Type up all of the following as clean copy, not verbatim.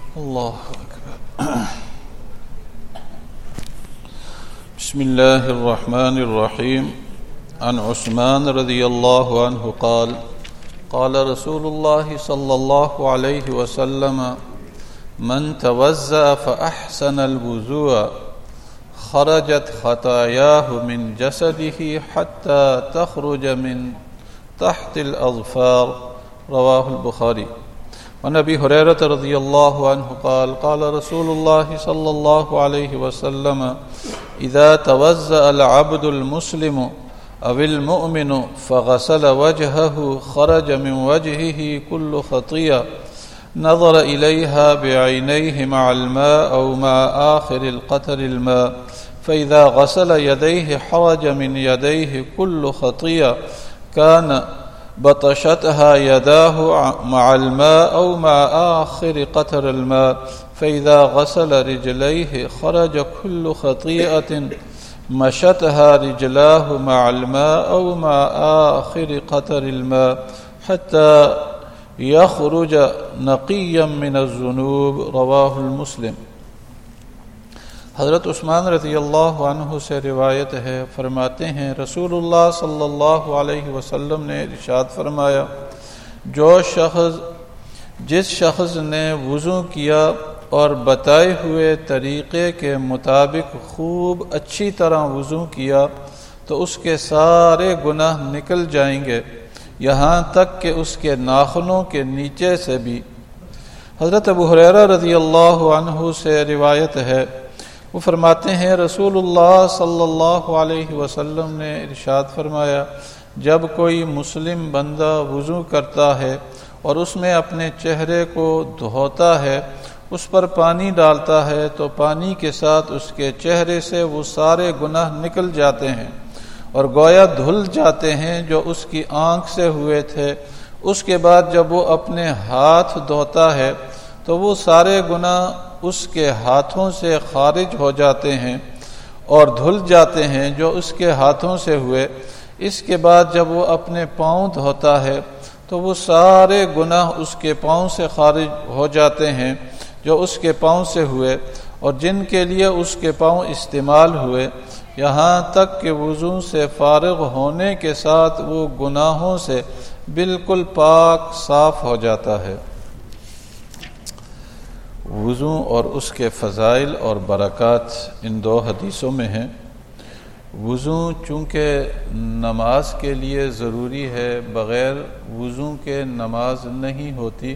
اللہ اکبر. بسم اللہ الرحمن الرحیم. عن عثمان رضی اللہ عنہ قال قال رسول اللہ صلی اللہ علیہ وسلم من توضأ فأحسن الوضوء خرجت خطاياه من جسده حتى تخرج من تحت الأظفار. رواه البخاری. وعن ابی ہریرہ رضی اللہ عنہ قال قال رسول اللہ صلی اللہ علیہ وسلم اذا توضأ العبد المسلم او المؤمن فغسل وجهه خرج من وجهه كل خطيئة نظر إليها بعينيه مع الماء أو مع آخر القطر الماء فإذا غسل يديه حرج من يديه كل خطيئة كان بطشتها يداه مع الماء أو مع آخر قطر الماء فإذا غسل رجليه خرج كل خطيئة مشتها رجلاه مع الماء أو مع آخر قطر الماء حتى يخرج نقيا من الذنوب. رواه المسلم. حضرت عثمان رضی اللہ عنہ سے روایت ہے، فرماتے ہیں رسول اللہ صلی اللہ علیہ وسلم نے ارشاد فرمایا، جس شخص نے وضو کیا اور بتائے ہوئے طریقے کے مطابق خوب اچھی طرح وضو کیا تو اس کے سارے گناہ نکل جائیں گے، یہاں تک کہ اس کے ناخنوں کے نیچے سے بھی. حضرت ابو ہریرہ رضی اللہ عنہ سے روایت ہے، وہ فرماتے ہیں رسول اللہ صلی اللہ علیہ وسلم نے ارشاد فرمایا، جب کوئی مسلم بندہ وضو کرتا ہے اور اس میں اپنے چہرے کو دھوتا ہے، اس پر پانی ڈالتا ہے تو پانی کے ساتھ اس کے چہرے سے وہ سارے گناہ نکل جاتے ہیں اور گویا دھل جاتے ہیں جو اس کی آنکھ سے ہوئے تھے. اس کے بعد جب وہ اپنے ہاتھ دھوتا ہے تو وہ سارے گناہ اس کے ہاتھوں سے خارج ہو جاتے ہیں اور دھل جاتے ہیں جو اس کے ہاتھوں سے ہوئے. اس کے بعد جب وہ اپنے پاؤں دھوتا ہے تو وہ سارے گناہ اس کے پاؤں سے خارج ہو جاتے ہیں جو اس کے پاؤں سے ہوئے اور جن کے لیے اس کے پاؤں استعمال ہوئے، یہاں تک کہ وضو سے فارغ ہونے کے ساتھ وہ گناہوں سے بالکل پاک صاف ہو جاتا ہے. وضو اور اس کے فضائل اور برکات ان دو حدیثوں میں ہیں. وضو چونکہ نماز کے لیے ضروری ہے، بغیر وضو کے نماز نہیں ہوتی.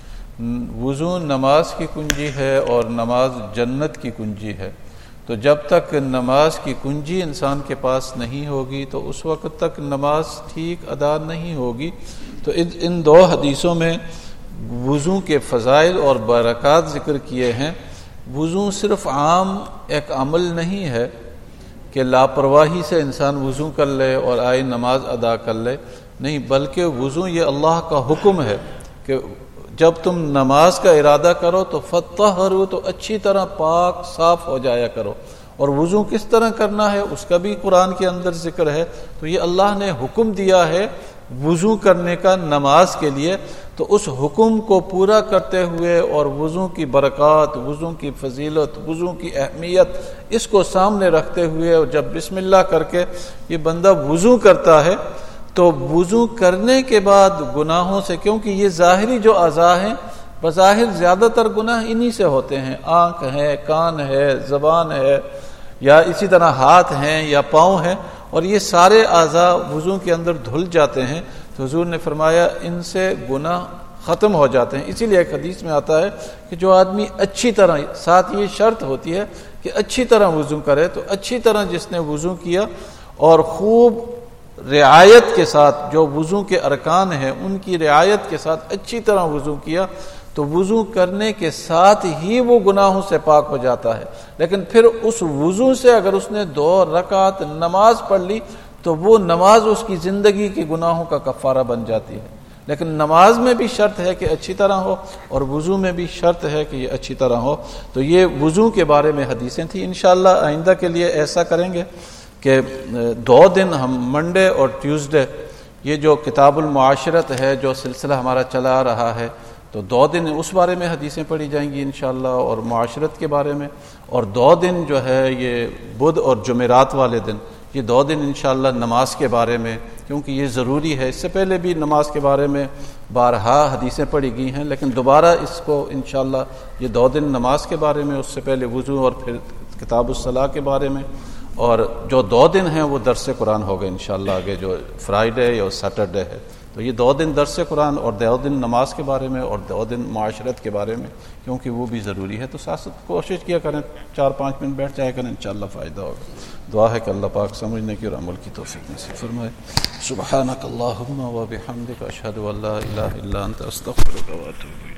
وضو نماز کی کنجی ہے اور نماز جنت کی کنجی ہے. تو جب تک نماز کی کنجی انسان کے پاس نہیں ہوگی تو اس وقت تک نماز ٹھیک ادا نہیں ہوگی. تو ان دو حدیثوں میں وضو کے فضائل اور برکات ذکر کیے ہیں. وضو صرف عام ایک عمل نہیں ہے کہ لاپرواہی سے انسان وضو کر لے اور آئے نماز ادا کر لے، نہیں، بلکہ وضو یہ اللہ کا حکم ہے کہ جب تم نماز کا ارادہ کرو تو فطہروا، تو اچھی طرح پاک صاف ہو جایا کرو. اور وضو کس طرح کرنا ہے اس کا بھی قرآن کے اندر ذکر ہے. تو یہ اللہ نے حکم دیا ہے وضو کرنے کا نماز کے لیے، تو اس حکم کو پورا کرتے ہوئے اور وضو کی برکات، وضو کی فضیلت، وضو کی اہمیت، اس کو سامنے رکھتے ہوئے اور جب بسم اللہ کر کے یہ بندہ وضو کرتا ہے تو وضو کرنے کے بعد گناہوں سے، کیونکہ یہ ظاہری جو اعضاء ہیں بظاہر زیادہ تر گناہ انہی سے ہوتے ہیں، آنکھ ہے، کان ہے، زبان ہے، یا اسی طرح ہاتھ ہیں یا پاؤں ہیں، اور یہ سارے اعضاء وضو کے اندر دھل جاتے ہیں. تو حضور نے فرمایا ان سے گناہ ختم ہو جاتے ہیں. اسی لیے ایک حدیث میں آتا ہے کہ جو آدمی اچھی طرح، ساتھ یہ شرط ہوتی ہے کہ اچھی طرح وضو کرے، تو اچھی طرح جس نے وضو کیا اور خوب رعایت کے ساتھ جو وضو کے ارکان ہیں ان کی رعایت کے ساتھ اچھی طرح وضو کیا تو وضو کرنے کے ساتھ ہی وہ گناہوں سے پاک ہو جاتا ہے. لیکن پھر اس وضو سے اگر اس نے 2 رکعت نماز پڑھ لی تو وہ نماز اس کی زندگی کے گناہوں کا کفارہ بن جاتی ہے. لیکن نماز میں بھی شرط ہے کہ اچھی طرح ہو اور وضو میں بھی شرط ہے کہ یہ اچھی طرح ہو. تو یہ وضو کے بارے میں حدیثیں تھیں. انشاءاللہ آئندہ کے لیے ایسا کریں گے کہ 2 دن ہم منڈے اور ٹیوزڈے، یہ جو کتاب المعاشرت ہے جو سلسلہ ہمارا چلا رہا ہے، تو 2 دن اس بارے میں حدیثیں پڑھی جائیں گی انشاءاللہ، اور معاشرت کے بارے میں، اور 2 دن جو ہے یہ بدھ اور جمعرات والے دن، یہ 2 دن انشاءاللہ نماز کے بارے میں، کیونکہ یہ ضروری ہے۔ اس سے پہلے بھی نماز کے بارے میں بارہا حدیثیں پڑھی گئی ہیں، لیکن دوبارہ اس کو انشاءاللہ یہ 2 دن نماز کے بارے میں، اس سے پہلے وضو اور پھر کتاب الصلاح کے بارے میں، اور جو 2 دن ہیں وہ درس قرآن ہوگا انشاءاللہ آگے، جو فرائیڈے اور سیٹرڈے ہے۔ تو یہ 2 دن درس قرآن اور 2 دن نماز کے بارے میں اور 2 دن معاشرت کے بارے میں، کیونکہ وہ بھی ضروری ہے۔ تو ساتھ کوشش کیا کریں 4-5 منٹ بیٹھ جایا کریں، انشاءاللہ فائدہ ہوگا۔ دعا ہے کہ اللہ پاک سمجھنے کی اور عمل کی توفیق نصیب فرمائے۔ سبحانک اللہم و بحمدک، اشہد ان لا الہ الا انت، استغفرک و اتوب الیک۔